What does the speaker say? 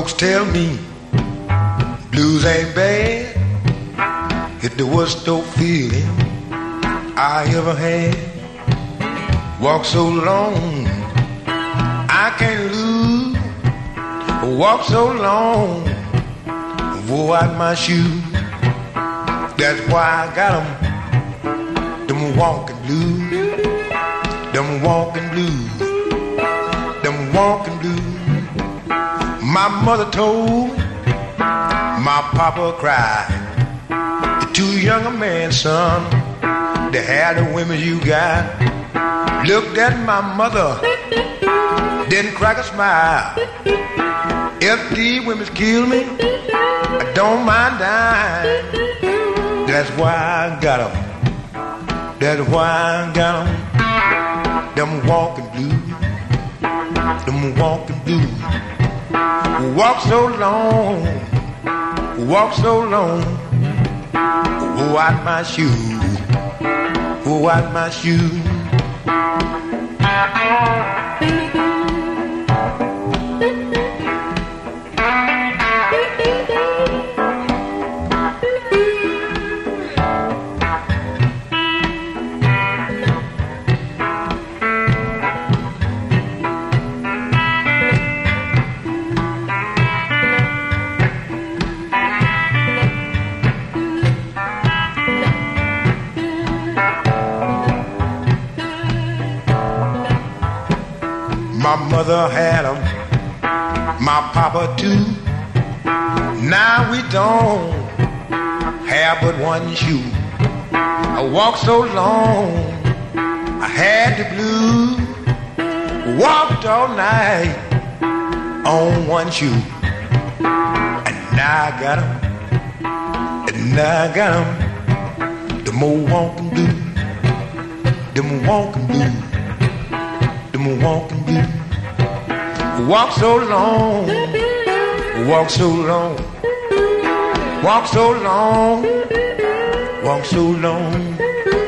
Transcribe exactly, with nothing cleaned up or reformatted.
Folks tell me blues ain't bad. It's the worst old feeling I ever had. Walk so long, I can't lose. Walk so long, wore out my shoes. That's why I got 'em, them walking blues, them walking blues, them walking blues. My mother told me, my papa cried. You're too young a man, son, to have the women you got. Looked at my mother, didn't crack a smile. If these women kill me, I don't mind dying. That's why I got 'em. That's why I got 'em. Them walking blues, them walking blues. Walk so long, walk so long. Wore out my shoes, wore out my shoes. My mother had 'em, my papa too. Now we don't have but one shoe. I walked so long, I had the blues. Walked all night on one shoe. And now I got 'em, and now I got 'em. The more walking blues, them walking blues, them walking blues. Walk so long, walk so long, walk so long, walk so long.